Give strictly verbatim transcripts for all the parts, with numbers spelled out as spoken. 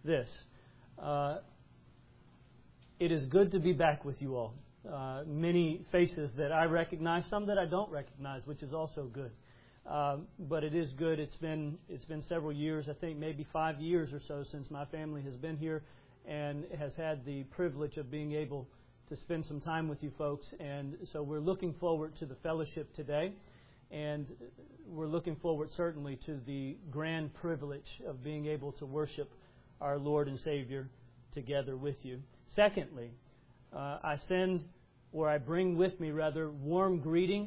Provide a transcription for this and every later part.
this. Uh, it is good to be back with you all. Uh, many faces that I recognize, some that I don't recognize, which is also good. Um, but it is good. It's been it's been several years, I think maybe five years or so since my family has been here and has had the privilege of being able to spend some time with you folks. And so we're looking forward to the fellowship today. And we're looking forward certainly to the grand privilege of being able to worship our Lord and Savior together with you. Secondly, uh, I send, or I bring with me rather, warm greetings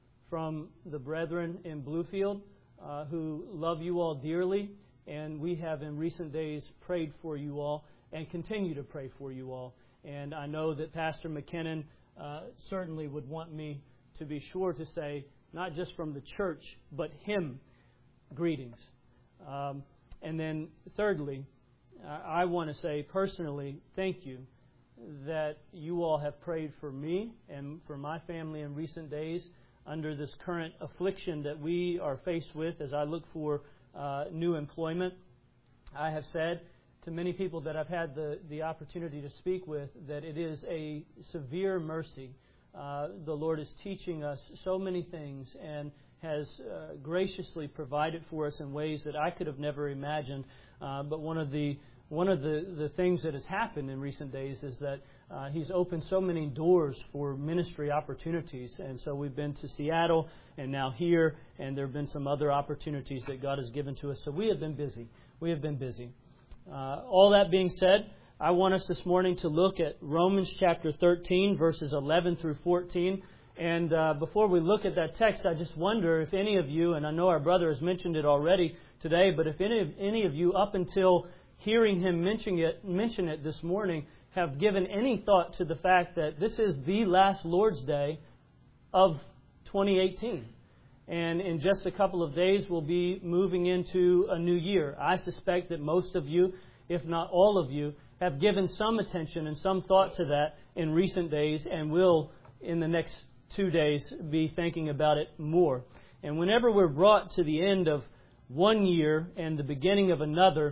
from the brethren in Bluefield uh, who love you all dearly. And we have in recent days prayed for you all and continue to pray for you all. And I know that Pastor McKinnon uh, certainly would want me to be sure to say, not just from the church, but him greetings. Um, and then thirdly, I want to say personally, thank you that you all have prayed for me and for my family in recent days under this current affliction that we are faced with as I look for uh, new employment. I have said to many people that I've had the, the opportunity to speak with that it is a severe mercy. Uh, the Lord is teaching us so many things and has uh, graciously provided for us in ways that I could have never imagined. Uh, but one of the one of the, the things that has happened in recent days is that uh, He's opened so many doors for ministry opportunities. And so we've been to Seattle and now here, and there have been some other opportunities that God has given to us. So we have been busy. We have been busy. Uh, all that being said, I want us this morning to look at Romans chapter thirteen, verses eleven through fourteen. And uh, before we look at that text, I just wonder if any of you, and I know our brother has mentioned it already today, but if any of, any of you, up until hearing him mention it, mention it this morning, have given any thought to the fact that this is the last Lord's Day of twenty eighteen. And in just a couple of days, we'll be moving into a new year. I suspect that most of you, if not all of you, have given some attention and some thought to that in recent days and will, in the next two days, be thinking about it more. And whenever we're brought to the end of one year and the beginning of another,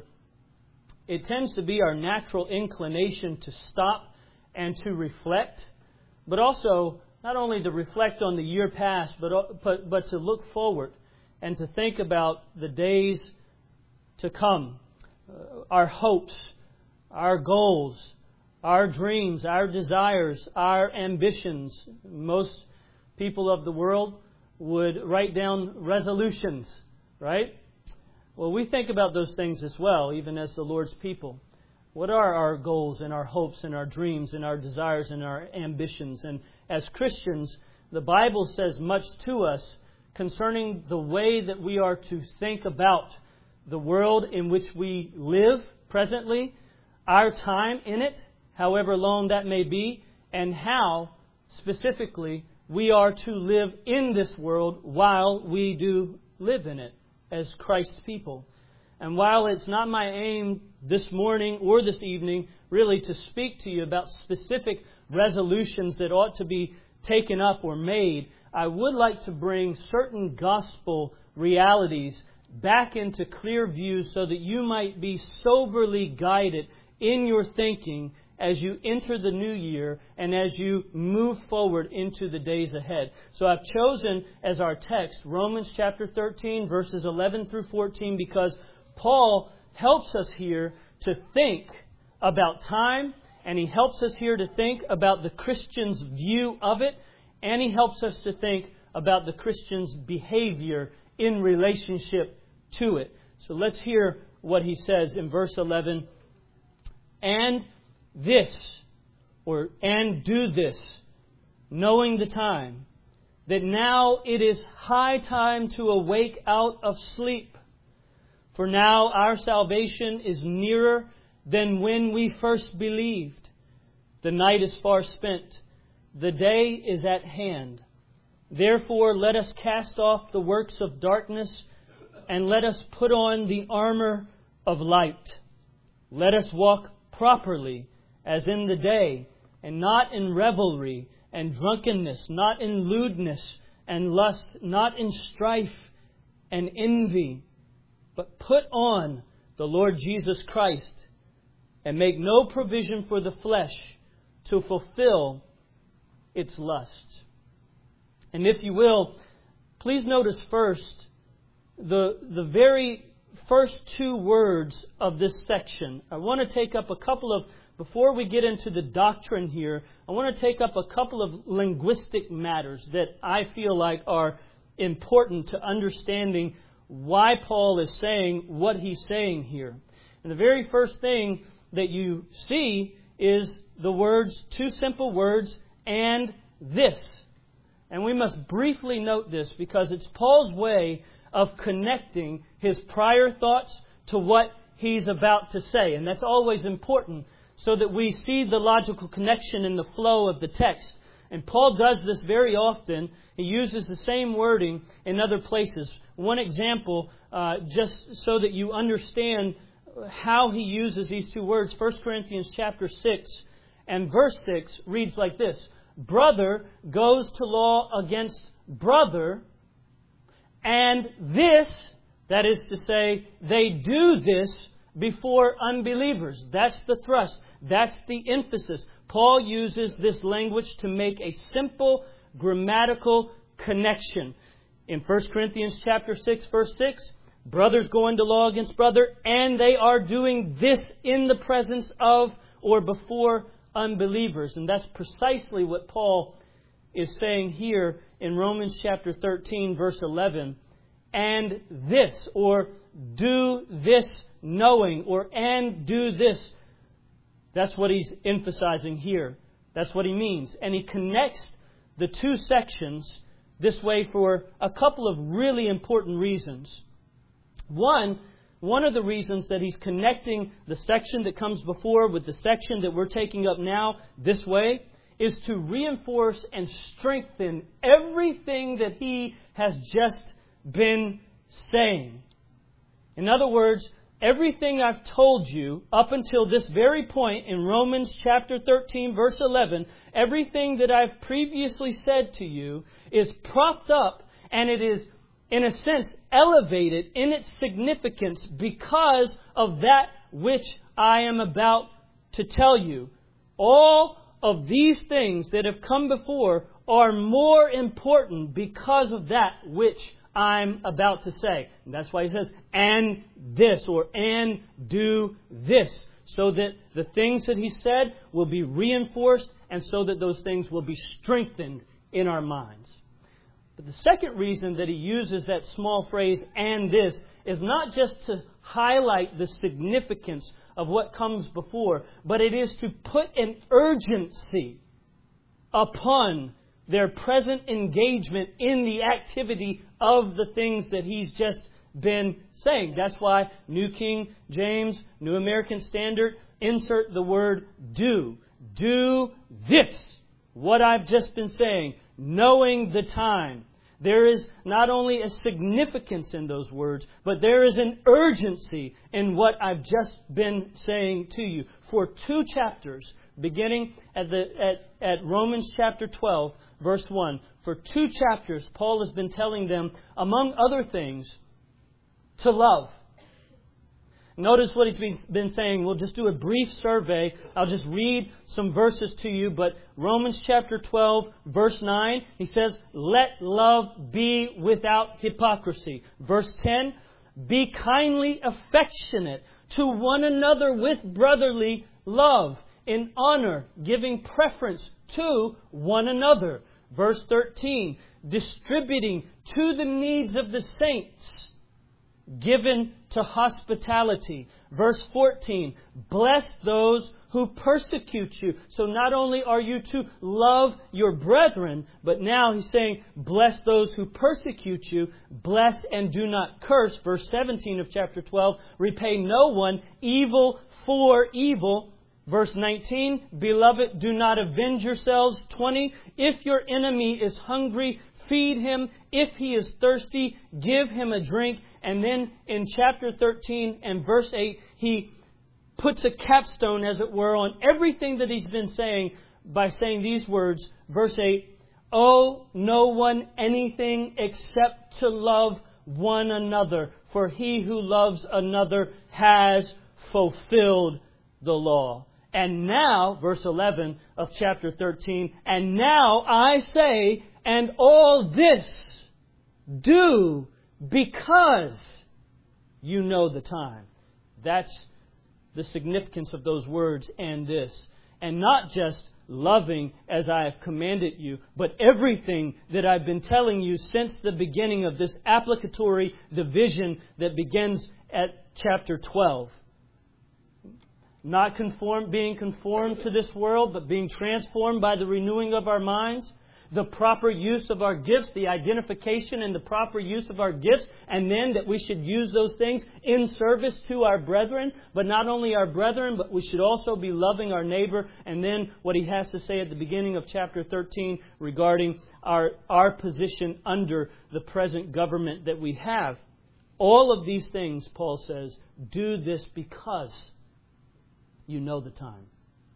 it tends to be our natural inclination to stop and to reflect, but also not only to reflect on the year past, but, but, but to look forward and to think about the days to come, uh, our hopes, our goals, our dreams, our desires, our ambitions. Most people of the world would write down resolutions, right? Well, we think about those things as well, even as the Lord's people. What are our goals and our hopes and our dreams and our desires and our ambitions? And as Christians, the Bible says much to us concerning the way that we are to think about the world in which we live presently, our time in it, however long that may be, and how, specifically, we are to live in this world while we do live in it as Christ's people. And while it's not my aim this morning or this evening really to speak to you about specific resolutions that ought to be taken up or made, I would like to bring certain gospel realities back into clear view so that you might be soberly guided in your thinking as you enter the new year and as you move forward into the days ahead. So I've chosen as our text Romans chapter thirteen, verses eleven through fourteen, because Paul helps us here to think about time, and he helps us here to think about the Christian's view of it, and he helps us to think about the Christian's behavior in relationship to it. So let's hear what he says in verse eleven. And this, or and do this, knowing the time, that now it is high time to awake out of sleep. For now our salvation is nearer than when we first believed. The night is far spent. The day is at hand. Therefore let us cast off the works of darkness and let us put on the armor of light. Let us walk properly as in the day, and not in revelry and drunkenness, not in lewdness and lust, not in strife and envy, but put on the Lord Jesus Christ and make no provision for the flesh to fulfill its lust. And if you will, please notice first the, the very first two words of this section. I want to take up a couple of, before we get into the doctrine here, I want to take up a couple of linguistic matters that I feel like are important to understanding why Paul is saying what he's saying here. And the very first thing that you see is the words, two simple words, and this. And we must briefly note this because it's Paul's way of connecting his prior thoughts to what he's about to say. And that's always important so that we see the logical connection in the flow of the text. And Paul does this very often. He uses the same wording in other places. One example, uh, just so that you understand how he uses these two words, First Corinthians chapter six and verse six reads like this. Brother goes to law against brother, and this, that is to say, they do this before unbelievers. That's the thrust. That's the emphasis. Paul uses this language to make a simple grammatical connection. In First Corinthians chapter six, verse six, brothers go into law against brother, and they are doing this in the presence of or before unbelievers. And that's precisely what Paul is saying here in Romans chapter thirteen, verse eleven. And this, or do this knowing, or and do this. That's what he's emphasizing here. That's what he means. And he connects the two sections this way for a couple of really important reasons. One, one of the reasons that he's connecting the section that comes before with the section that we're taking up now this way is to reinforce and strengthen everything that he has just been saying. In other words, everything I've told you up until this very point in Romans chapter thirteen, verse eleven, everything that I've previously said to you is propped up, and it is, in a sense, elevated in its significance because of that which I am about to tell you. All of these things that have come before are more important because of that which I'm about to say. And that's why he says, and this, or and do this, so that the things that he said will be reinforced and so that those things will be strengthened in our minds. But the second reason that he uses that small phrase, and this, is not just to highlight the significance of what comes before, but it is to put an urgency upon their present engagement in the activity of the things that he's just been saying. That's why New King James, New American Standard, insert the word do. Do this, what I've just been saying, knowing the time. There is not only a significance in those words, but there is an urgency in what I've just been saying to you. For two chapters, beginning at the at, at Romans chapter twelve, verse one, for two chapters, Paul has been telling them, among other things, to love. Notice what he's been saying. We'll just do a brief survey. I'll just read some verses to you. But Romans chapter twelve, verse nine, he says, let love be without hypocrisy. Verse ten, be kindly affectionate to one another with brotherly love, in honor, giving preference to one another. Verse thirteen, distributing to the needs of the saints, given to hospitality. Verse fourteen, bless those who persecute you. So not only are you to love your brethren, but now he's saying, bless those who persecute you. Bless and do not curse. Verse seventeen of chapter twelve, repay no one evil for evil. Verse nineteen, beloved, do not avenge yourselves. twenty, if your enemy is hungry, feed him. If he is thirsty, give him a drink. And then in chapter thirteen and verse eight, he puts a capstone, as it were, on everything that he's been saying by saying these words. Verse eight, owe no one anything except to love one another, for he who loves another has fulfilled the law. And now, verse eleven of chapter thirteen, and now I say, and all this do because you know the time. That's the significance of those words, and this. And not just loving as I have commanded you, but everything that I've been telling you since the beginning of this applicatory division that begins at chapter twelve. Not conform, being conformed to this world, but being transformed by the renewing of our minds. The proper use of our gifts, the identification and the proper use of our gifts, and then that we should use those things in service to our brethren, but not only our brethren, but we should also be loving our neighbor. And then what he has to say at the beginning of chapter thirteen regarding our, our position under the present government that we have. All of these things, Paul says, do this because you know the time.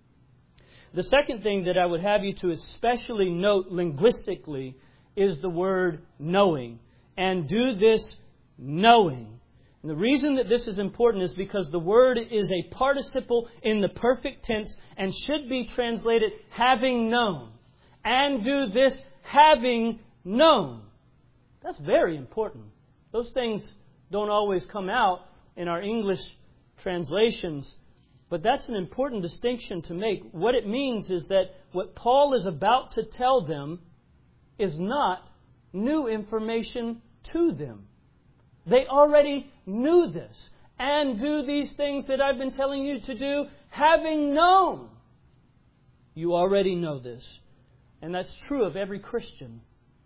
The second thing that I would have you to especially note linguistically is the word knowing. And do this knowing. And the reason that this is important is because the word is a participle in the perfect tense and should be translated having known. And do this having known. That's very important. Those things don't always come out in our English translations. But that's an important distinction to make. What it means is that what Paul is about to tell them is not new information to them. They already knew this. And do these things that I've been telling you to do, having known. You already know this. And that's true of every Christian.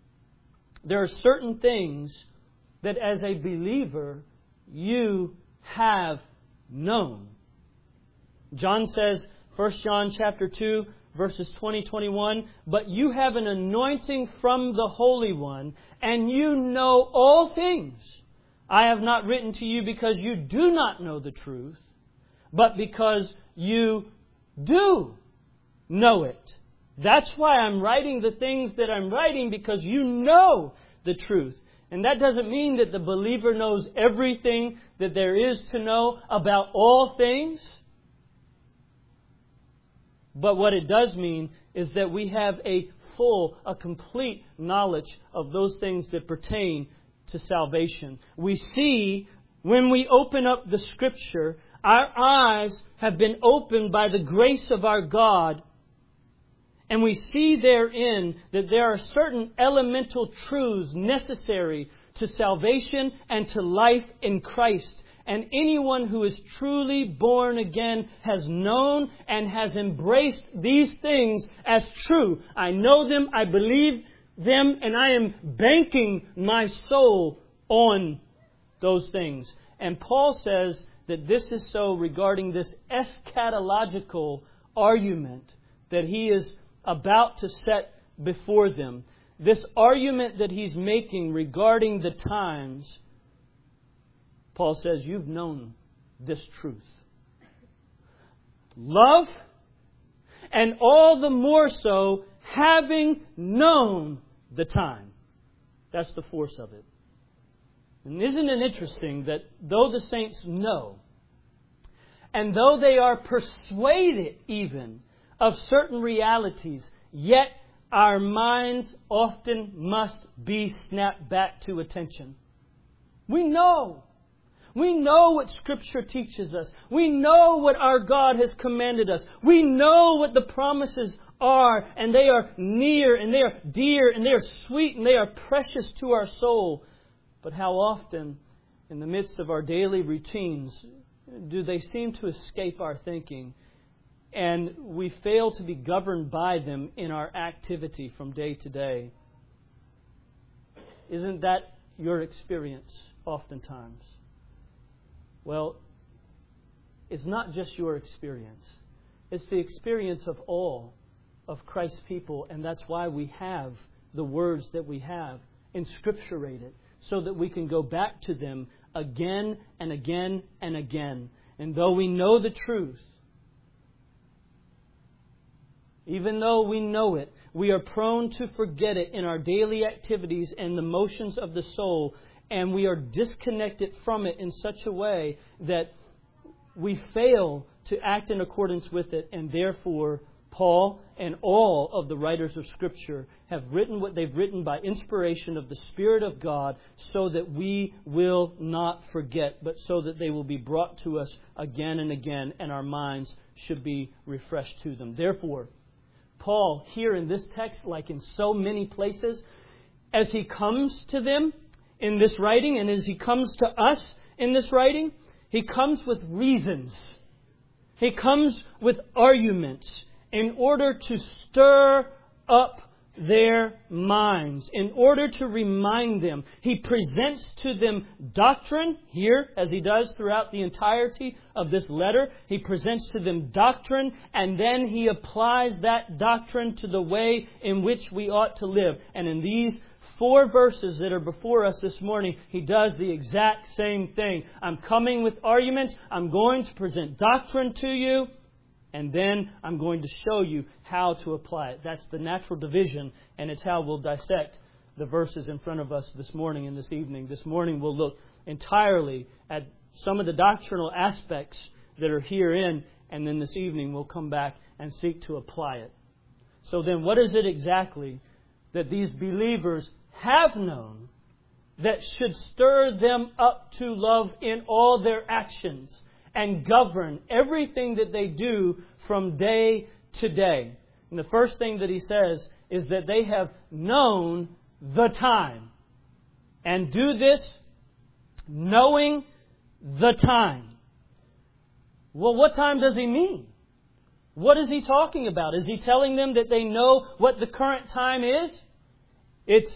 There are certain things that as a believer you have known. John says, First John chapter two, verses twenty to twenty-one, but you have an anointing from the Holy One, and you know all things. I have not written to you because you do not know the truth, but because you do know it. That's why I'm writing the things that I'm writing, because you know the truth. And that doesn't mean that the believer knows everything that there is to know about all things. But what it does mean is that we have a full, a complete knowledge of those things that pertain to salvation. We see when we open up the Scripture, our eyes have been opened by the grace of our God. And we see therein that there are certain elemental truths necessary to salvation and to life in Christ. And anyone who is truly born again has known and has embraced these things as true. I know them, I believe them, and I am banking my soul on those things. And Paul says that this is so regarding this eschatological argument that he is about to set before them. This argument that he's making regarding the times, Paul says, you've known this truth. Love, and all the more so, having known the time. That's the force of it. And isn't it interesting that though the saints know, and though they are persuaded even of certain realities, yet our minds often must be snapped back to attention. We know. We know what Scripture teaches us. We know what our God has commanded us. We know what the promises are, and they are near, and they are dear, and they are sweet, and they are precious to our soul. But how often, in the midst of our daily routines, do they seem to escape our thinking, and we fail to be governed by them in our activity from day to day? Isn't that your experience oftentimes? Well, it's not just your experience. It's the experience of all of Christ's people, and that's why we have the words that we have inscripturated, so that we can go back to them again and again and again. And though we know the truth, even though we know it, we are prone to forget it in our daily activities and the motions of the soul. And we are disconnected from it in such a way that we fail to act in accordance with it, and therefore Paul and all of the writers of Scripture have written what they've written by inspiration of the Spirit of God, so that we will not forget, but so that they will be brought to us again and again, and our minds should be refreshed to them. Therefore, Paul, here in this text, like in so many places, as he comes to them in this writing, and as he comes to us in this writing, he comes with reasons. He comes with arguments in order to stir up their minds, in order to remind them. He presents to them doctrine here, as he does throughout the entirety of this letter. He presents to them doctrine, and then he applies that doctrine to the way in which we ought to live. And in these four verses that are before us this morning, he does the exact same thing. I'm coming with arguments. I'm going to present doctrine to you. And then I'm going to show you how to apply it. That's the natural division, and it's how we'll dissect the verses in front of us this morning and this evening. This morning we'll look entirely at some of the doctrinal aspects that are herein, and then this evening we'll come back and seek to apply it. So then, what is it exactly that these believers have known that should stir them up to love in all their actions and govern everything that they do from day to day? And the first thing that he says is that they have known the time. And do this knowing the time. Well, what time does he mean? What is he talking about? Is he telling them that they know what the current time is? It's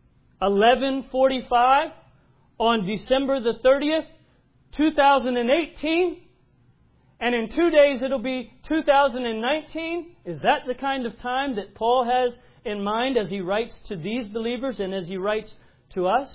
eleven forty-five on December the thirtieth, two thousand eighteen, and in two days it'll be two thousand nineteen. Is that the kind of time that Paul has in mind as he writes to these believers and as he writes to us?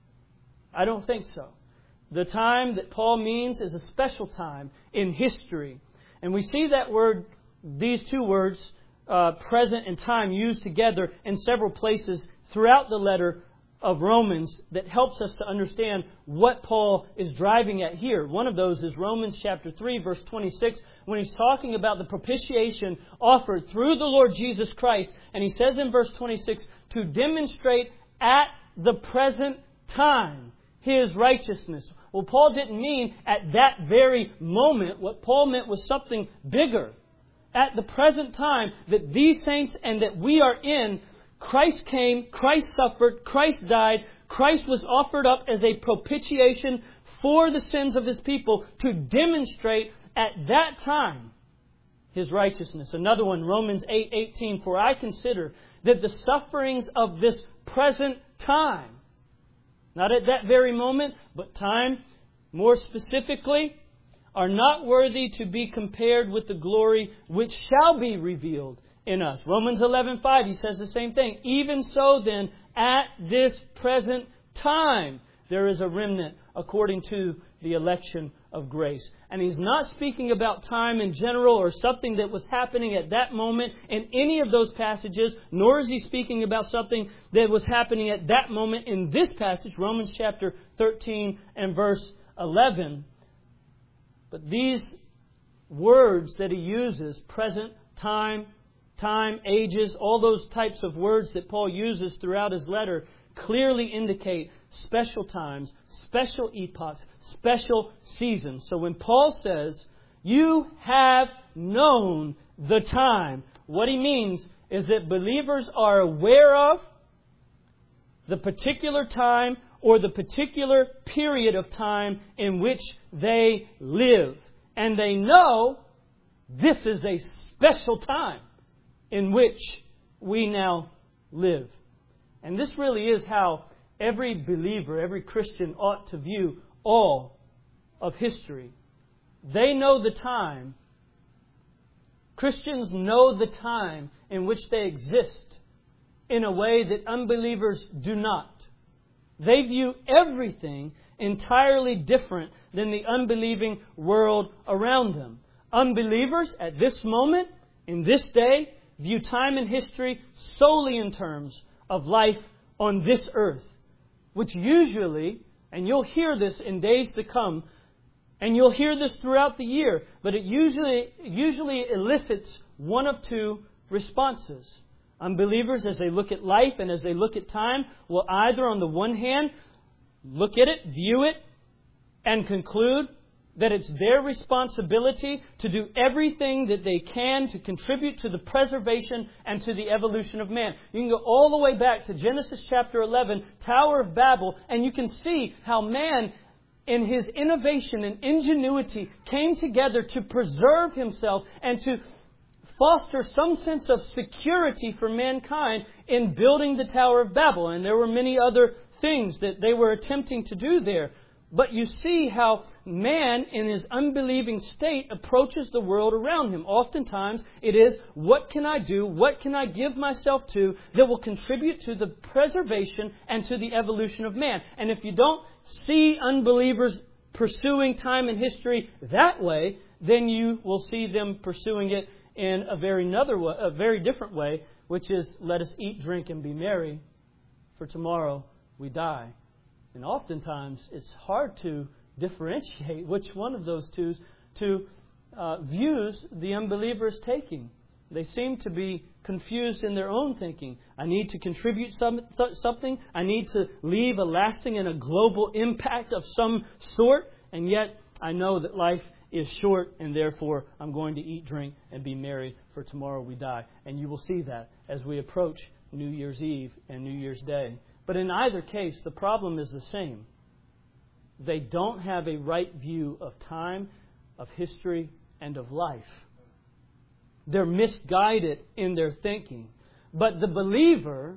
I don't think so. The time that Paul means is a special time in history. And we see that word, these two words, uh, present and time, used together in several places throughout the letter of Romans that helps us to understand what Paul is driving at here. One of those is Romans chapter three, verse twenty-six, when he's talking about the propitiation offered through the Lord Jesus Christ. And he says in verse twenty-six, to demonstrate at the present time His righteousness. Well, Paul didn't mean at that very moment. What Paul meant was something bigger. At the present time that these saints and that we are in, Christ came, Christ suffered, Christ died, Christ was offered up as a propitiation for the sins of His people to demonstrate at that time His righteousness. Another one, Romans eight eighteen, for I consider that the sufferings of this present time, not at that very moment, but time more specifically, are not worthy to be compared with the glory which shall be revealed in us. Romans eleven five, he says the same thing. Even so then, at this present time, there is a remnant according to the election of grace. And he's not speaking about time in general or something that was happening at that moment in any of those passages, nor is he speaking about something that was happening at that moment in this passage, Romans chapter thirteen and verse eleven. But these words that he uses, present, time, time, ages, all those types of words that Paul uses throughout his letter clearly indicate special times, special epochs, special seasons. So when Paul says, you have known the time, what he means is that believers are aware of the particular time or the particular period of time in which they live. And they know this is a special time in which we now live. And this really is how every believer, every Christian ought to view all of history. They know the time. Christians know the time in which they exist in a way that unbelievers do not. They view everything entirely different than the unbelieving world around them. Unbelievers at this moment, in this day, view time and history solely in terms of life on this earth, which usually, and you'll hear this in days to come, And you'll hear this throughout the year, but it usually, usually elicits one of two responses. Unbelievers, as they look at life and as they look at time, will either, on the one hand, look at it, view it, and conclude that it's their responsibility to do everything that they can to contribute to the preservation and to the evolution of man. You can go all the way back to Genesis chapter eleven, Tower of Babel, and you can see how man, in his innovation and ingenuity, came together to preserve himself and to foster some sense of security for mankind in building the Tower of Babel. And there were many other things that they were attempting to do there. But you see how man, in his unbelieving state, approaches the world around him. Oftentimes, it is, what can I do, what can I give myself to that will contribute to the preservation and to the evolution of man? And if you don't see unbelievers pursuing time and history that way, then you will see them pursuing it in a very another way, a very different way, which is, let us eat, drink, and be merry, for tomorrow we die. And oftentimes, it's hard to differentiate which one of those two, two uh, views the unbeliever is taking. They seem to be confused in their own thinking. I need to contribute some, th- something. I need to leave a lasting and a global impact of some sort. And yet, I know that life is short, and therefore I'm going to eat, drink, and be merry, for tomorrow we die. And you will see that as we approach New Year's Eve and New Year's Day. But in either case, the problem is the same. They don't have a right view of time, of history, and of life. They're misguided in their thinking. But the believer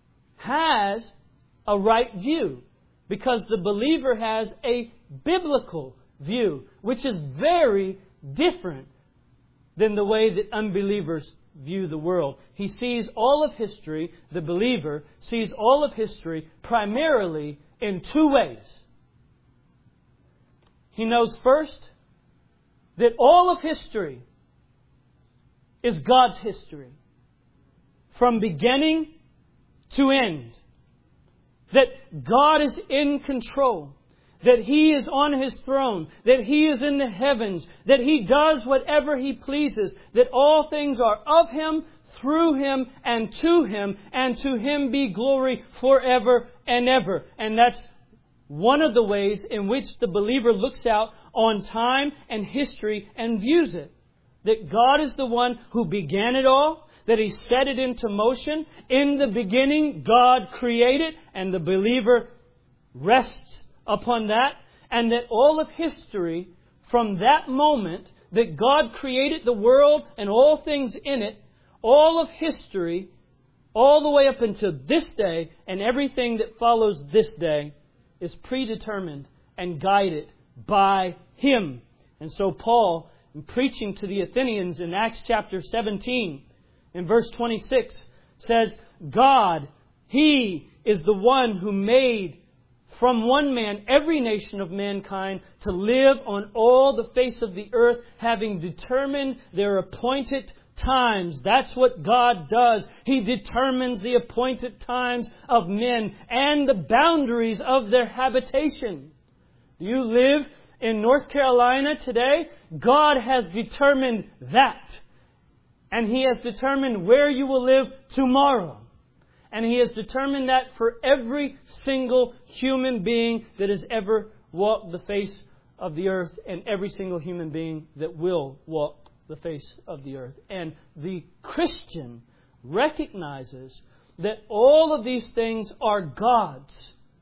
has a right view, because the believer has a biblical view, which is very different than the way that unbelievers view the world. He sees all of history, the believer sees all of history primarily in two ways. He knows first that all of history is God's history, from beginning to end. That God is in control. That He is on His throne. That He is in the heavens. That He does whatever He pleases. That all things are of Him, through Him, and to Him. And to Him be glory forever and ever. And that's one of the ways in which the believer looks out on time and history and views it. That God is the one who began it all. That He set it into motion. In the beginning, God created, and the believer rests upon that. And that all of history, from that moment that God created the world and all things in it, all of history, all the way up until this day and everything that follows this day, is predetermined and guided by Him. And so Paul, in preaching to the Athenians in Acts chapter seventeen, in verse twenty-six, says, God, He is the one who made from one man every nation of mankind to live on all the face of the earth, having determined their appointed times. That's what God does. He determines the appointed times of men and the boundaries of their habitation. Do you live in North Carolina today? God has determined that. And He has determined where you will live tomorrow. And He has determined that for every single human being that has ever walked the face of the earth, and every single human being that will walk the face of the earth. And the Christian recognizes that all of these things are God's,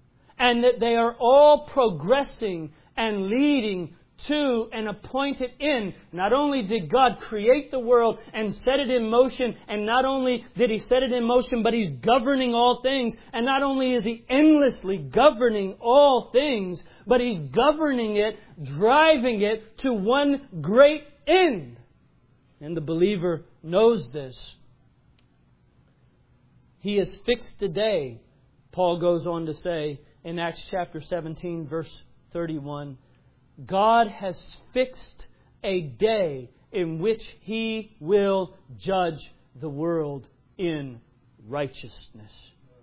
and that they are all progressing and leading to an appointed end. Not only did God create the world and set it in motion, and not only did He set it in motion, but He's governing all things. And not only is He endlessly governing all things, but He's governing it, driving it to one great end. And the believer knows this. He has fixed a day, Paul goes on to say in Acts chapter seventeen, verse thirty-one. God has fixed a day in which He will judge the world in righteousness.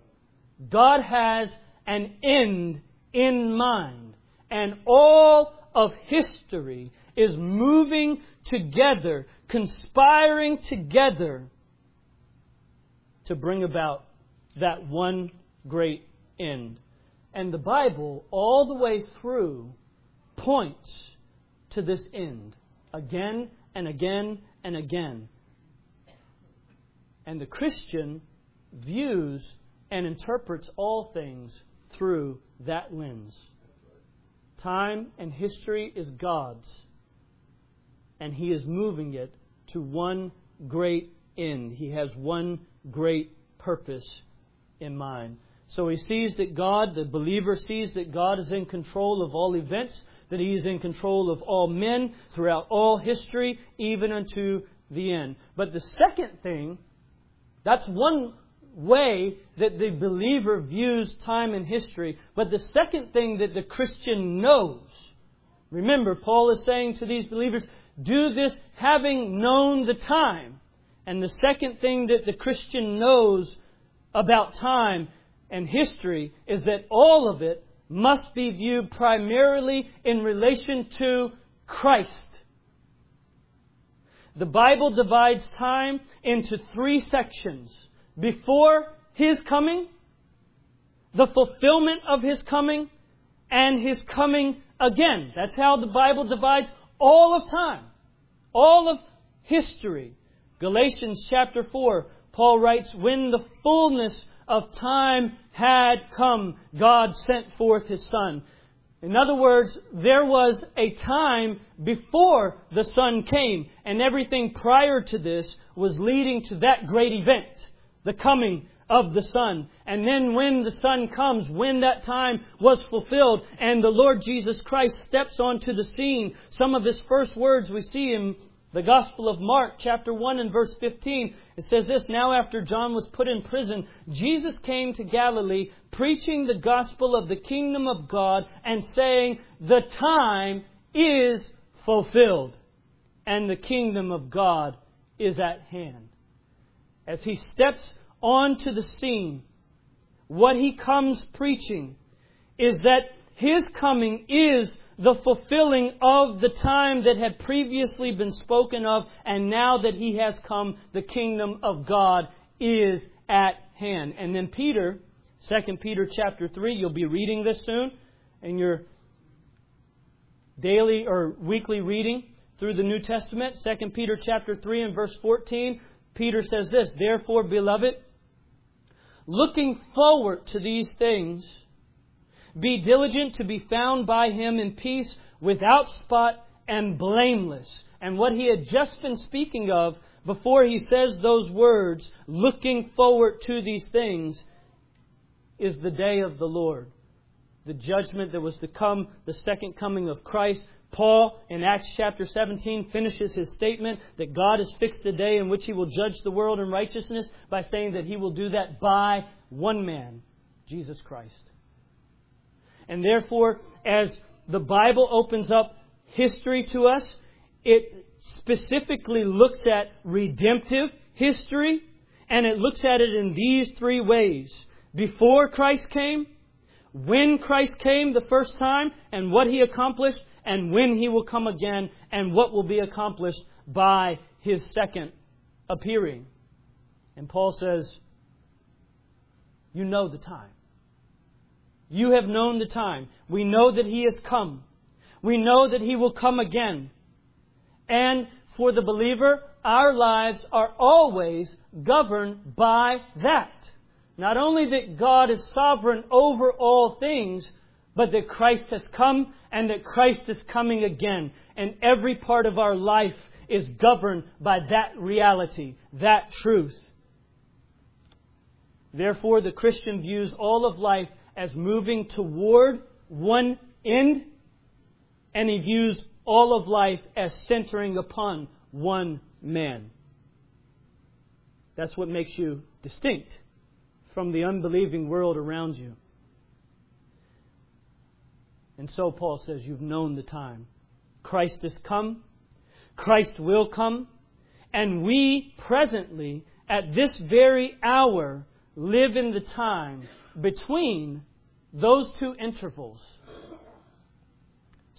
God has an end in mind. And all of history is moving together, conspiring together to bring about that one great end. And the Bible, all the way through, points to this end again and again and again. And the Christian views and interprets all things through that lens. Time and history is God's, and He is moving it to one great end. He has one great purpose in mind. So he sees that God, the believer sees that God is in control of all events, that He is in control of all men throughout all history, even unto the end. But the second thing, that's one way that the believer views time and history. But the second thing that the Christian knows, remember, Paul is saying to these believers, do this having known the time. And the second thing that the Christian knows about time and history is that all of it must be viewed primarily in relation to Christ. The Bible divides time into three sections. Before His coming, the fulfillment of His coming, and His coming again. That's how the Bible divides all of time, all of history. Galatians chapter four, Paul writes, when the fullness of time had come, God sent forth His Son. In other words, there was a time before the Son came, and everything prior to this was leading to that great event, the coming of the Son. And then when the Son comes, when that time was fulfilled, and the Lord Jesus Christ steps onto the scene, some of His first words we see in the Gospel of Mark, chapter one and verse fifteen. It says this, now after John was put in prison, Jesus came to Galilee, preaching the gospel of the kingdom of God, and saying, the time is fulfilled, and the kingdom of God is at hand. As He steps onto the scene, what He comes preaching is that His coming is the fulfilling of the time that had previously been spoken of, and now that He has come, the kingdom of God is at hand. And then Peter, Second Peter chapter three, you'll be reading this soon in your daily or weekly reading through the New Testament. Second Peter chapter three and verse fourteen, Peter says this, therefore, beloved, looking forward to these things, be diligent to be found by Him in peace, without spot and blameless. And what he had just been speaking of before he says those words, looking forward to these things, is the day of the Lord. The judgment that was to come, the second coming of Christ. Paul, in Acts chapter seventeen, finishes his statement that God has fixed a day in which He will judge the world in righteousness by saying that He will do that by one man, Jesus Christ. And therefore, as the Bible opens up history to us, it specifically looks at redemptive history, and it looks at it in these three ways. Before Christ came, when Christ came the first time, and what He accomplished, and when He will come again, and what will be accomplished by His second appearing. And Paul says, you know the time. You have known the time. We know that He has come. We know that He will come again. And for the believer, our lives are always governed by that. Not only that God is sovereign over all things, but that Christ has come and that Christ is coming again. And every part of our life is governed by that reality, that truth. Therefore, the Christian views all of life as moving toward one end, and he views all of life as centering upon one man. That's what makes you distinct from the unbelieving world around you. And so Paul says, you've known the time. Christ has come. Christ will come. And we presently, at this very hour, live in the time between those two intervals.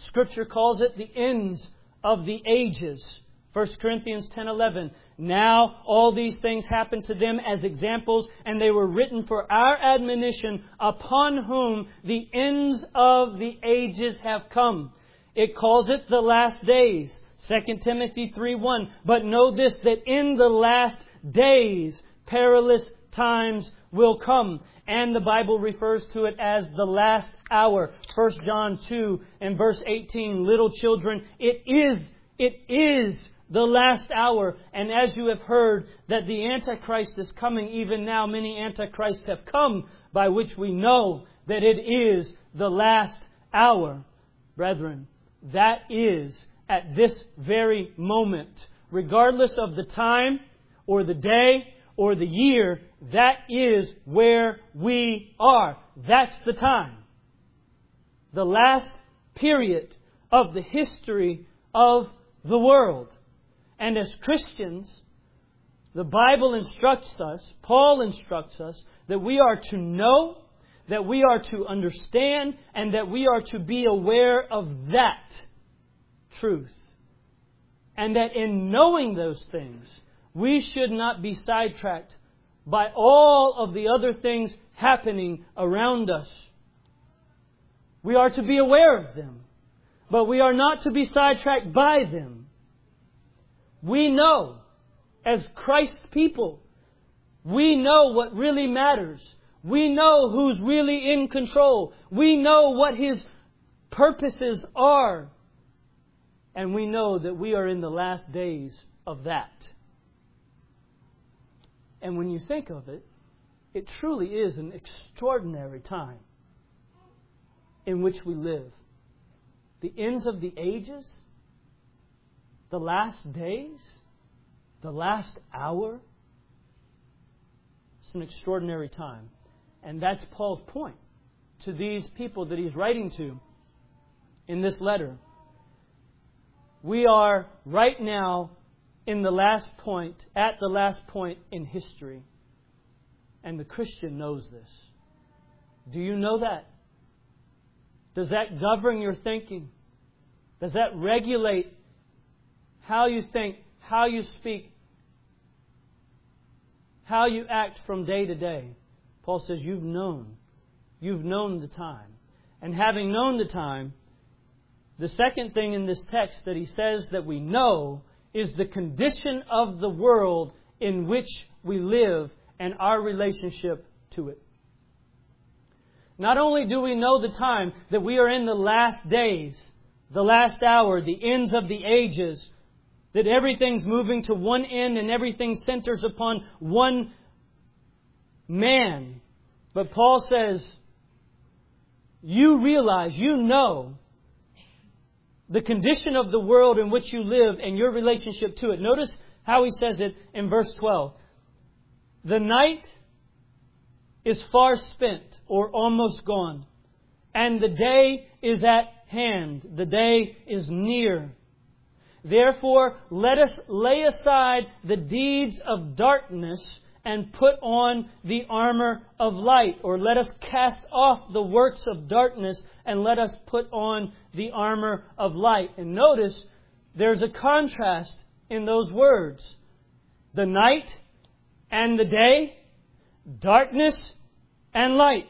Scripture calls it the ends of the ages. First Corinthians ten eleven. Now all these things happened to them as examples, and they were written for our admonition, upon whom the ends of the ages have come. It calls it the last days. Second Timothy three one. But know this, that in the last days perilous times will come. And the Bible refers to it as the last hour. First John two and verse eighteen. Little children, it is, it is the last hour. And as you have heard that the Antichrist is coming, even now many Antichrists have come, by which we know that it is the last hour. Brethren, that is at this very moment, regardless of the time or the day or the year, that is where we are. That's the time. The last period of the history of the world. And as Christians, the Bible instructs us, Paul instructs us, that we are to know, that we are to understand, and that we are to be aware of that truth. And that in knowing those things, we should not be sidetracked by all of the other things happening around us. We are to be aware of them, but we are not to be sidetracked by them. We know, as Christ's people, we know what really matters. We know who's really in control. We know what His purposes are. And we know that we are in the last days of that. And when you think of it, it truly is an extraordinary time in which we live. The ends of the ages, the last days, the last hour. It's an extraordinary time. And that's Paul's point to these people that he's writing to in this letter. We are right now in the last point, at the last point in history. And the Christian knows this. Do you know that? Does that govern your thinking? Does that regulate how you think, how you speak, how you act from day to day? Paul says you've known. You've known the time. And having known the time, the second thing in this text that he says that we know is the condition of the world in which we live and our relationship to it. Not only do we know the time that we are in the last days, the last hour, the ends of the ages, that everything's moving to one end and everything centers upon one man. But Paul says, you realize, you know, the condition of the world in which you live and your relationship to it. Notice how he says it in verse twelve. The night is far spent or almost gone, and the day is at hand. The day is near. Therefore, let us lay aside the deeds of darkness and put on the armor of light. Or let us cast off the works of darkness and let us put on the armor of light. And notice, there's a contrast in those words. The night and the day, darkness and light.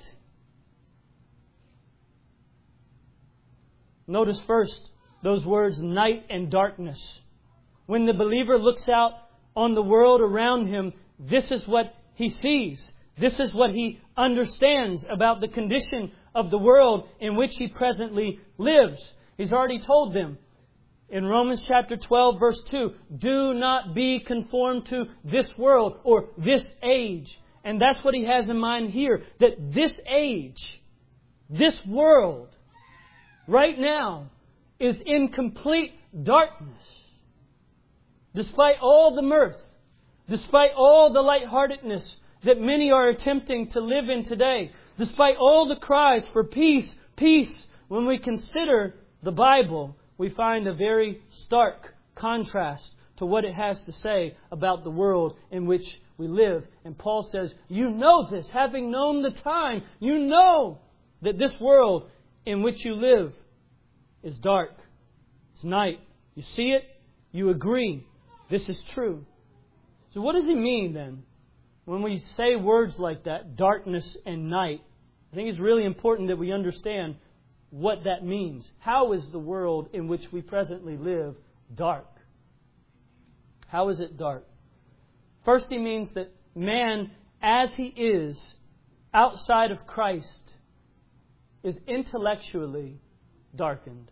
Notice first those words, night and darkness. When the believer looks out on the world around him, this is what he sees. This is what he understands about the condition of the world in which he presently lives. He's already told them in Romans chapter twelve, verse two, do not be conformed to this world or this age. And that's what he has in mind here, that this age, this world, right now, is in complete darkness. Despite all the mirth, despite all the lightheartedness that many are attempting to live in today, despite all the cries for peace, peace, when we consider the Bible, we find a very stark contrast to what it has to say about the world in which we live. And Paul says, you know this, having known the time, you know that this world in which you live is dark. It's night. You see it, you agree. This is true. So what does He mean then? When we say words like that, darkness and night, I think it's really important that we understand what that means. How is the world in which we presently live dark? How is it dark? First, He means that man, as he is, outside of Christ, is intellectually darkened.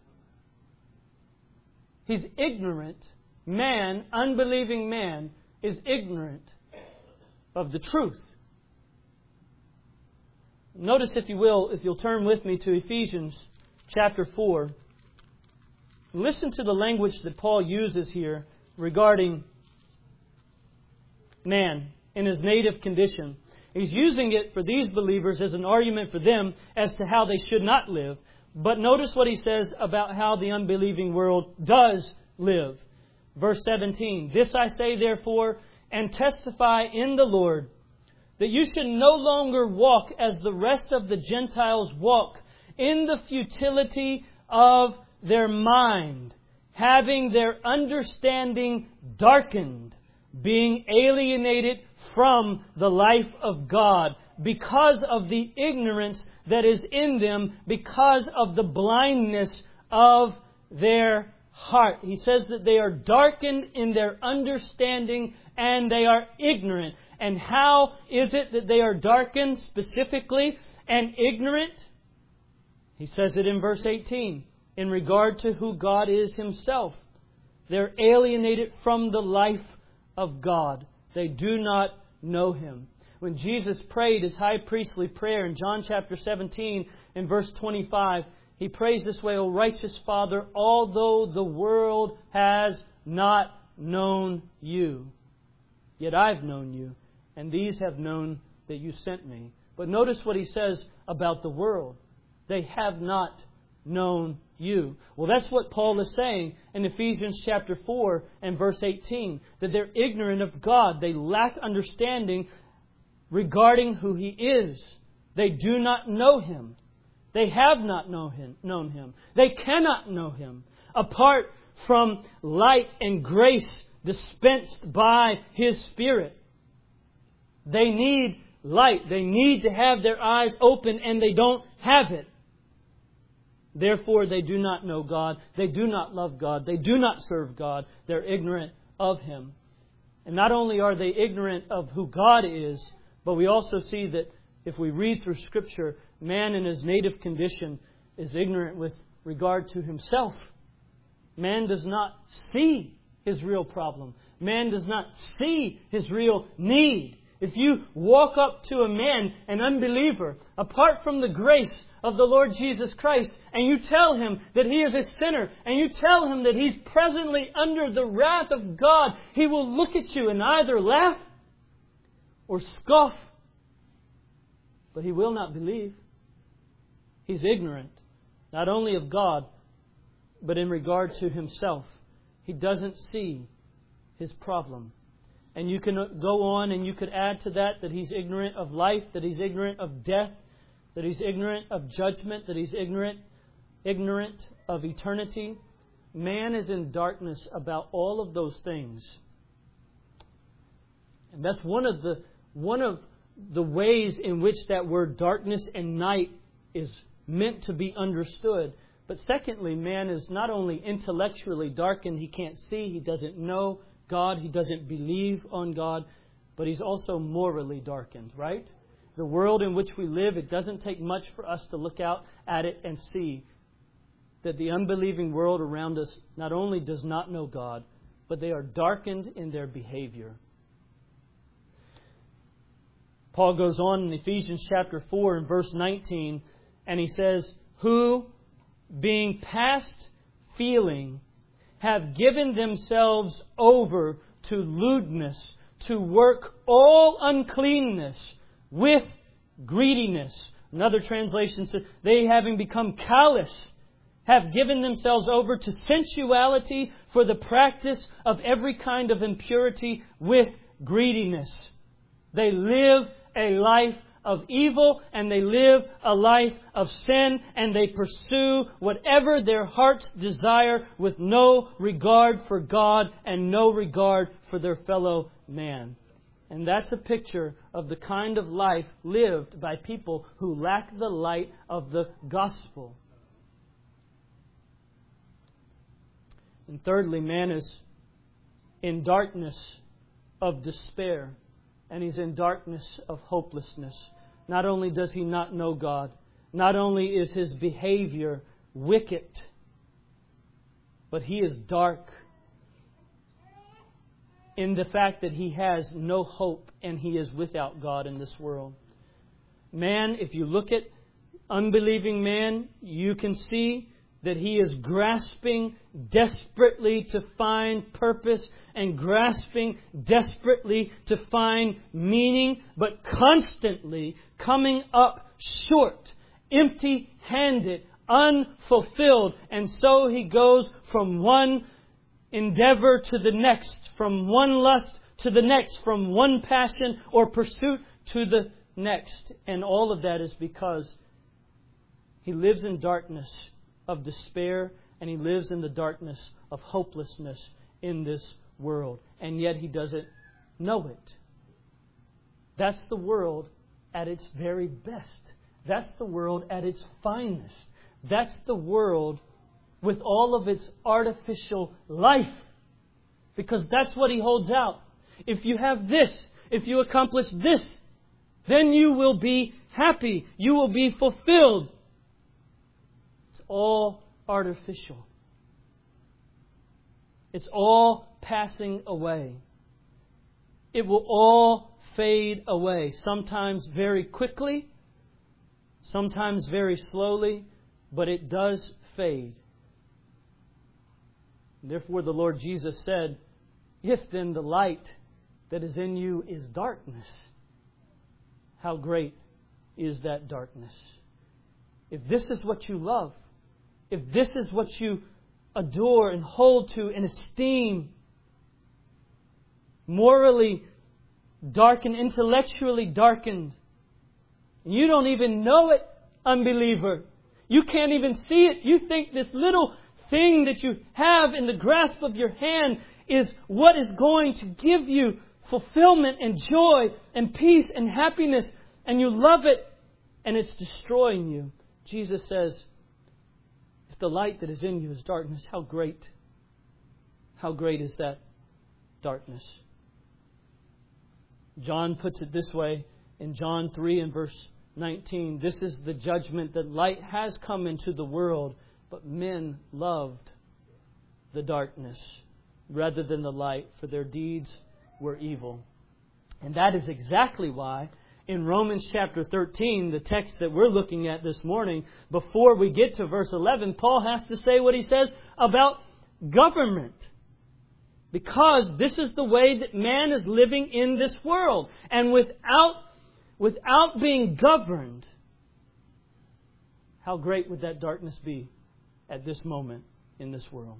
He's ignorant. Man, unbelieving man, is ignorant of the truth. Notice, if you will, if you'll turn with me to Ephesians chapter four. Listen to the language that Paul uses here regarding man in his native condition. He's using it for these believers as an argument for them as to how they should not live. But notice what he says about how the unbelieving world does live. Verse seventeen, "This I say therefore, and testify in the Lord, that you should no longer walk as the rest of the Gentiles walk, in the futility of their mind, having their understanding darkened, being alienated from the life of God, because of the ignorance that is in them, because of the blindness of their heart." He says that they are darkened in their understanding and they are ignorant. And how is it that they are darkened specifically and ignorant? He says it in verse eighteen, in regard to who God is Himself. They're alienated from the life of God. They do not know Him. When Jesus prayed His high priestly prayer in John chapter seventeen, in verse twenty-five, He prays this way, "O righteous Father, although the world has not known You, yet I've known You, and these have known that You sent Me." But notice what He says about the world. They have not known You. Well, that's what Paul is saying in Ephesians chapter four and verse eighteen. That they're ignorant of God. They lack understanding regarding who He is. They do not know Him. They have not know him, known Him. They cannot know Him apart from light and grace dispensed by His Spirit. They need light. They need to have their eyes open, and they don't have it. Therefore, they do not know God. They do not love God. They do not serve God. They're ignorant of Him. And not only are they ignorant of who God is, but we also see that if we read through Scripture, man in his native condition is ignorant with regard to himself. Man does not see his real problem. Man does not see his real need. If you walk up to a man, an unbeliever, apart from the grace of the Lord Jesus Christ, and you tell him that he is a sinner, and you tell him that he's presently under the wrath of God, he will look at you and either laugh or scoff. But he will not believe. He's ignorant, not only of God, but in regard to himself. He doesn't see his problem. And you can go on and you could add to that that he's ignorant of life, that he's ignorant of death, that he's ignorant of judgment, that he's ignorant, ignorant of eternity. Man is in darkness about all of those things. And that's one of the one of the ways in which that word darkness and night is meant to be understood. But secondly, man is not only intellectually darkened, he can't see, he doesn't know God, he doesn't believe on God, but he's also morally darkened, right? The world in which we live, it doesn't take much for us to look out at it and see that the unbelieving world around us not only does not know God, but they are darkened in their behavior. Paul goes on in Ephesians chapter four and verse nineteen, and he says, "Who, being past feeling, have given themselves over to lewdness, to work all uncleanness with greediness." Another translation says, "They, having become callous, have given themselves over to sensuality for the practice of every kind of impurity with greediness." They live a life of evil, and they live a life of sin, and they pursue whatever their hearts desire with no regard for God and no regard for their fellow man. And that's a picture of the kind of life lived by people who lack the light of the gospel. And thirdly, man is in darkness of despair, and he's in darkness of hopelessness. Not only does he not know God, not only is his behavior wicked, but he is dark in the fact that he has no hope and he is without God in this world. Man, if you look at unbelieving man, you can see that he is grasping desperately to find purpose and grasping desperately to find meaning, but constantly coming up short, empty-handed, unfulfilled. And so he goes from one endeavor to the next, from one lust to the next, from one passion or pursuit to the next. And all of that is because he lives in darkness of despair, and he lives in the darkness of hopelessness in this world. And yet he doesn't know it. That's the world at its very best. That's the world at its finest. That's the world with all of its artificial life. Because that's what he holds out. If you have this, if you accomplish this, then you will be happy. You will be fulfilled. It's all artificial. It's all passing away. It will all fade away. Sometimes very quickly, sometimes very slowly, but it does fade. Therefore, the Lord Jesus said, if then the light that is in you is darkness, how great is that darkness? If this is what you love, if this is what you adore and hold to and esteem, morally darkened, intellectually darkened, and you don't even know it, unbeliever. You can't even see it. You think this little thing that you have in the grasp of your hand is what is going to give you fulfillment and joy and peace and happiness, and you love it, and it's destroying you. Jesus says, if the light that is in you is darkness, how great, how great is that darkness? John puts it this way in John three and verse nineteen. This is the judgment, that light has come into the world, but men loved the darkness rather than the light, for their deeds were evil. And that is exactly why in Romans chapter thirteen, the text that we're looking at this morning, before we get to verse eleven, Paul has to say what he says about government. Because this is the way that man is living in this world. And without, without being governed, how great would that darkness be at this moment in this world?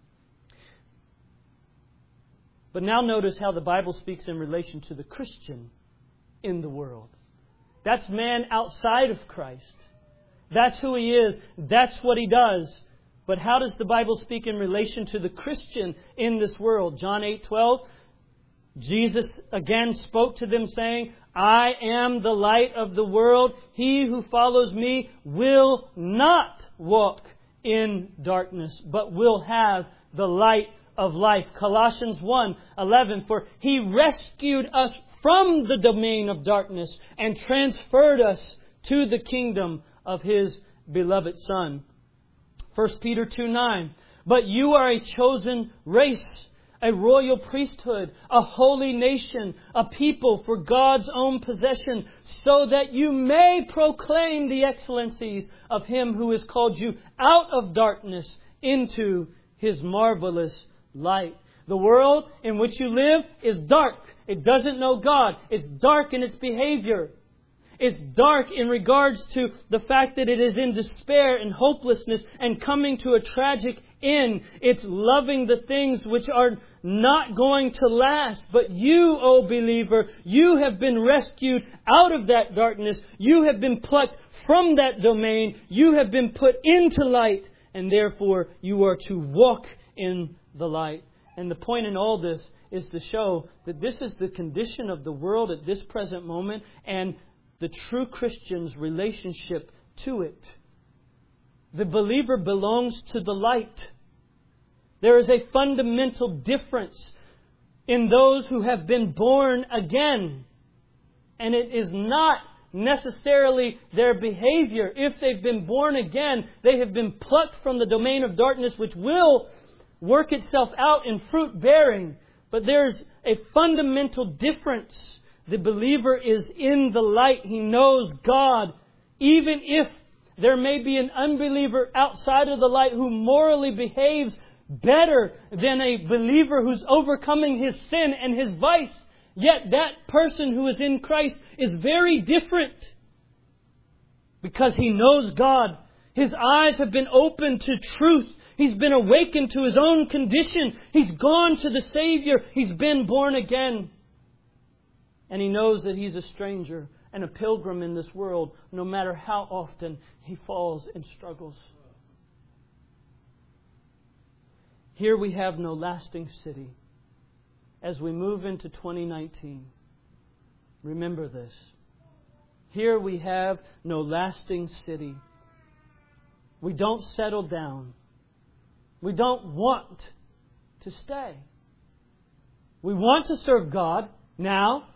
But now notice how the Bible speaks in relation to the Christian in the world. That's man outside of Christ. That's who he is. That's what he does. But how does the Bible speak in relation to the Christian in this world? John eight twelve, Jesus again spoke to them saying, I am the light of the world. He who follows me will not walk in darkness, but will have the light of life. Colossians one eleven, for He rescued us from the domain of darkness and transferred us to the kingdom of His beloved Son. First Peter two nine, but you are a chosen race, a royal priesthood, a holy nation, a people for God's own possession, so that you may proclaim the excellencies of Him who has called you out of darkness into His marvelous light. The world in which you live is dark. It doesn't know God. It's dark in its behavior. It's dark in regards to the fact that it is in despair and hopelessness and coming to a tragic in. It's loving the things which are not going to last. But you, O believer, you have been rescued out of that darkness. You have been plucked from that domain. You have been put into light. And therefore, you are to walk in the light. And the point in all this is to show that this is the condition of the world at this present moment and the true Christian's relationship to it. The believer belongs to the light. There is a fundamental difference in those who have been born again. And it is not necessarily their behavior. If they've been born again, they have been plucked from the domain of darkness, which will work itself out in fruit bearing. But there's a fundamental difference. The believer is in the light. He knows God. Even if there may be an unbeliever outside of the light who morally behaves better than a believer who's overcoming his sin and his vice, yet that person who is in Christ is very different. Because he knows God. His eyes have been opened to truth. He's been awakened to his own condition. He's gone to the Savior. He's been born again. And he knows that he's a stranger and a pilgrim in this world, no matter how often he falls and struggles. Here we have no lasting city. As we move into twenty nineteen, remember this. Here we have no lasting city. We don't settle down. We don't want to stay. We want to serve God now.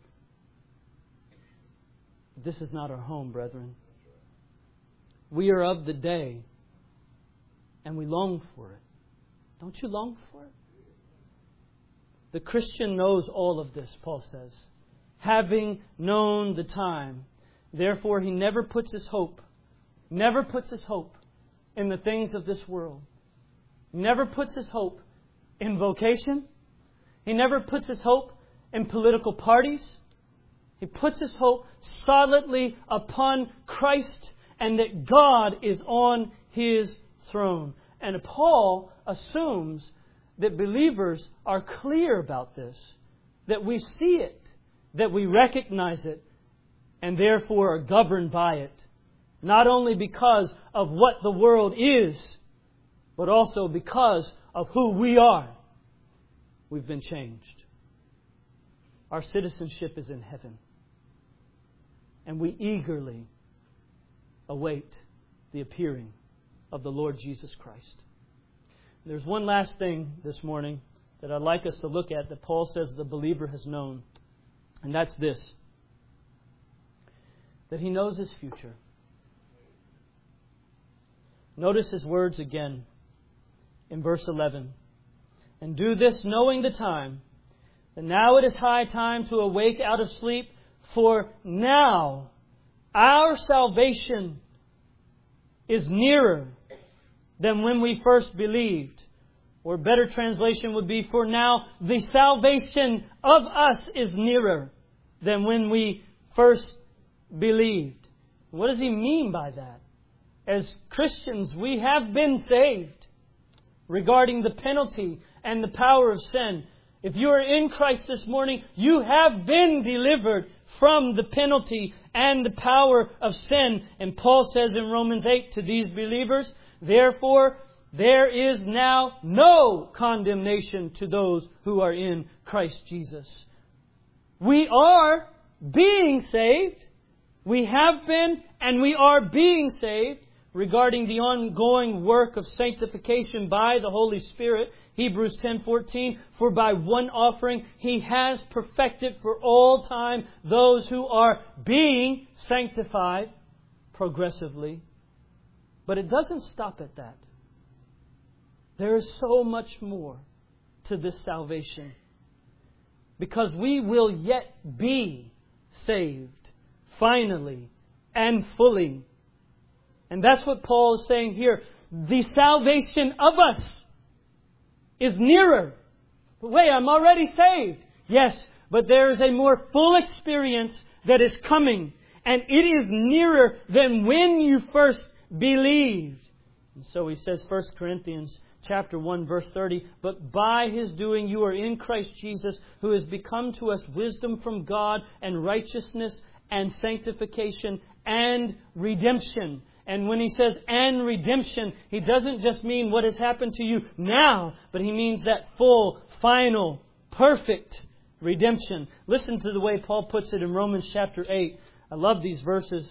But this is not our home, brethren. We are of the day, and we long for it. Don't you long for it? The Christian knows all of this, Paul says. Having known the time. Therefore, he never puts his hope, never puts his hope in the things of this world. Never puts his hope in vocation. He never puts his hope in political parties. He puts his hope solidly upon Christ and that God is on His throne. And Paul assumes that believers are clear about this, that we see it, that we recognize it, and therefore are governed by it. Not only because of what the world is, but also because of who we are. We've been changed. Our citizenship is in heaven. And we eagerly await the appearing of the Lord Jesus Christ. There's one last thing this morning that I'd like us to look at that Paul says the believer has known. And that's this. That he knows his future. Notice his words again in verse eleven. And do this knowing the time, that now it is high time to awake out of sleep, for now our salvation is nearer than when we first believed. Or better translation would be, for now the salvation of us is nearer than when we first believed. What does he mean by that? As Christians, we have been saved regarding the penalty and the power of sin. If you are in Christ this morning, you have been delivered from the penalty and the power of sin. And Paul says in Romans eight to these believers, therefore, there is now no condemnation to those who are in Christ Jesus. We are being saved. We have been and we are being saved regarding the ongoing work of sanctification by the Holy Spirit. Hebrews ten fourteen, for by one offering He has perfected for all time those who are being sanctified progressively. But it doesn't stop at that. There is so much more to this salvation. Because we will yet be saved, finally and fully. And that's what Paul is saying here. The salvation of us is nearer. But wait, I'm already saved. Yes, but there is a more full experience that is coming. And it is nearer than when you first believed. And so he says, First Corinthians chapter one, verse thirty, but by His doing you are in Christ Jesus, who has become to us wisdom from God and righteousness and sanctification and redemption. And when He says and redemption, He doesn't just mean what has happened to you now, but He means that full, final, perfect redemption. Listen to the way Paul puts it in Romans chapter eight. I love these verses.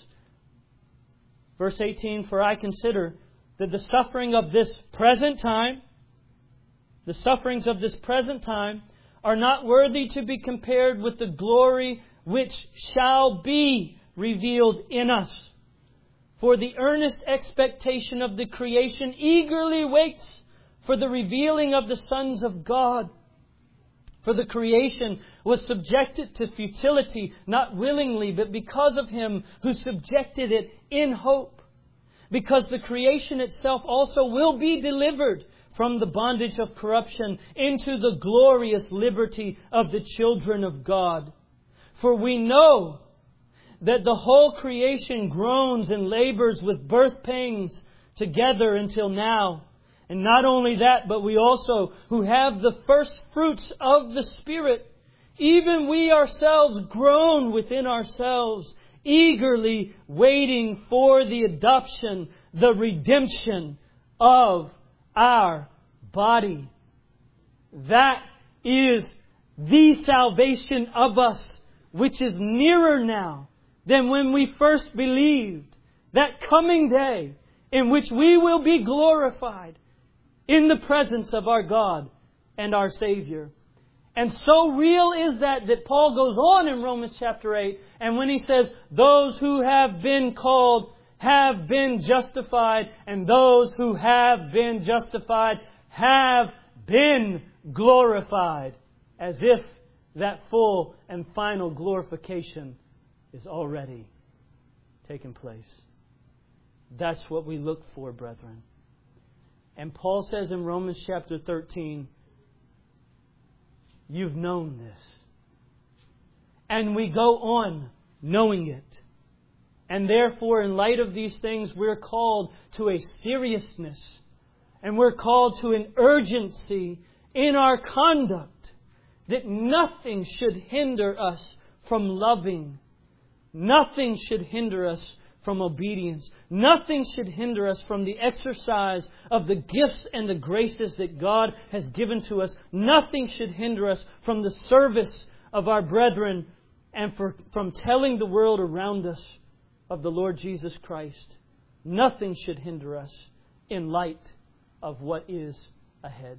Verse eighteen, for I consider that the suffering of this present time, the sufferings of this present time, are not worthy to be compared with the glory which shall be revealed in us. For the earnest expectation of the creation eagerly waits for the revealing of the sons of God. For the creation was subjected to futility, not willingly, but because of Him who subjected it in hope. Because the creation itself also will be delivered from the bondage of corruption into the glorious liberty of the children of God. For we know that the whole creation groans and labors with birth pains together until now. And not only that, but we also, who have the first fruits of the Spirit, even we ourselves groan within ourselves, eagerly waiting for the adoption, the redemption of our body. That is the salvation of us, which is nearer now than when we first believed. That coming day in which we will be glorified in the presence of our God and our Savior. And so real is that that Paul goes on in Romans chapter eight, and when he says, those who have been called have been justified, and those who have been justified have been glorified, as if that full and final glorification is already taken place. That's what we look for, brethren. And Paul says in Romans chapter thirteen, you've known this. And we go on knowing it. And therefore, in light of these things, we're called to a seriousness. And we're called to an urgency in our conduct that nothing should hinder us from loving. Nothing should hinder us from obedience. Nothing should hinder us from the exercise of the gifts and the graces that God has given to us. Nothing should hinder us from the service of our brethren and for, from telling the world around us of the Lord Jesus Christ. Nothing should hinder us in light of what is ahead.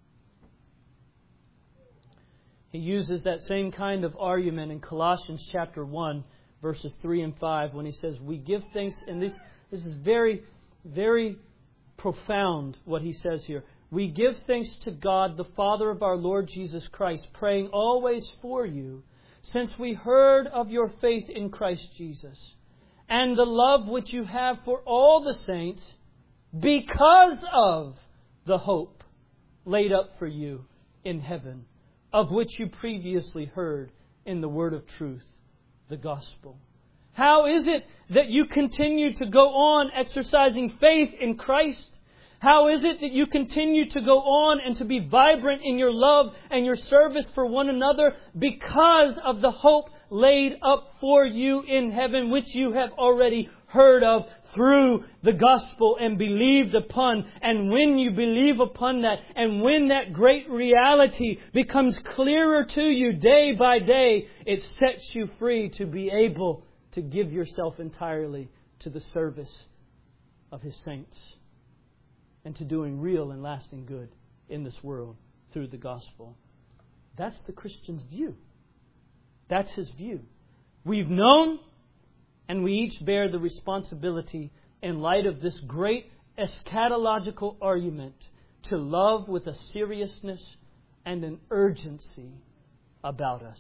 He uses that same kind of argument in Colossians chapter one, verses three and five, when he says, we give thanks, and this, this is very, very profound what he says here. We give thanks to God, the Father of our Lord Jesus Christ, praying always for you, since we heard of your faith in Christ Jesus, and the love which you have for all the saints, because of the hope laid up for you in heaven, of which you previously heard in the word of truth, the gospel. How is it that you continue to go on exercising faith in Christ? How is it that you continue to go on and to be vibrant in your love and your service for one another? Because of the hope laid up for you in heaven, which you have already heard of through the gospel and believed upon. And when you believe upon that, and when that great reality becomes clearer to you day by day, it sets you free to be able to give yourself entirely to the service of His saints and to doing real and lasting good in this world through the gospel. That's the Christian's view. That's his view. We've known, and we each bear the responsibility in light of this great eschatological argument to love with a seriousness and an urgency about us.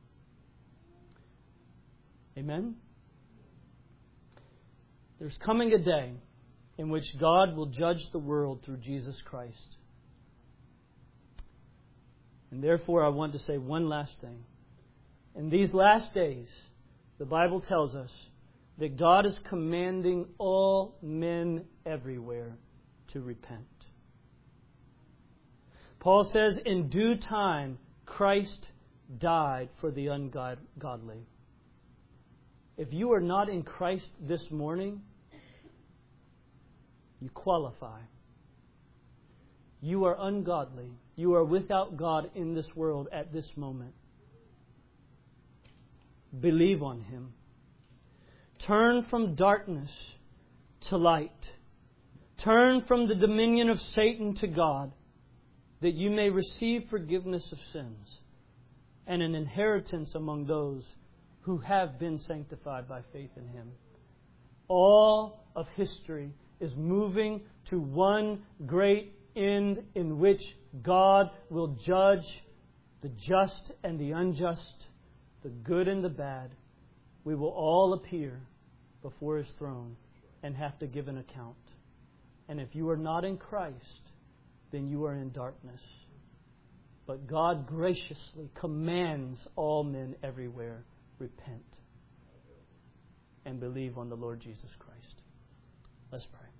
Amen? There's coming a day in which God will judge the world through Jesus Christ. And therefore, I want to say one last thing. In these last days, the Bible tells us that God is commanding all men everywhere to repent. Paul says, in due time, Christ died for the ungodly. If you are not in Christ this morning, you qualify. You are ungodly. You are without God in this world at this moment. Believe on Him. Turn from darkness to light. Turn from the dominion of Satan to God, that you may receive forgiveness of sins and an inheritance among those who have been sanctified by faith in Him. All of history is moving to one great end in which God will judge the just and the unjust, the good and the bad. We will all appear before His throne and have to give an account. And if you are not in Christ, then you are in darkness. But God graciously commands all men everywhere, repent and believe on the Lord Jesus Christ. Let's pray.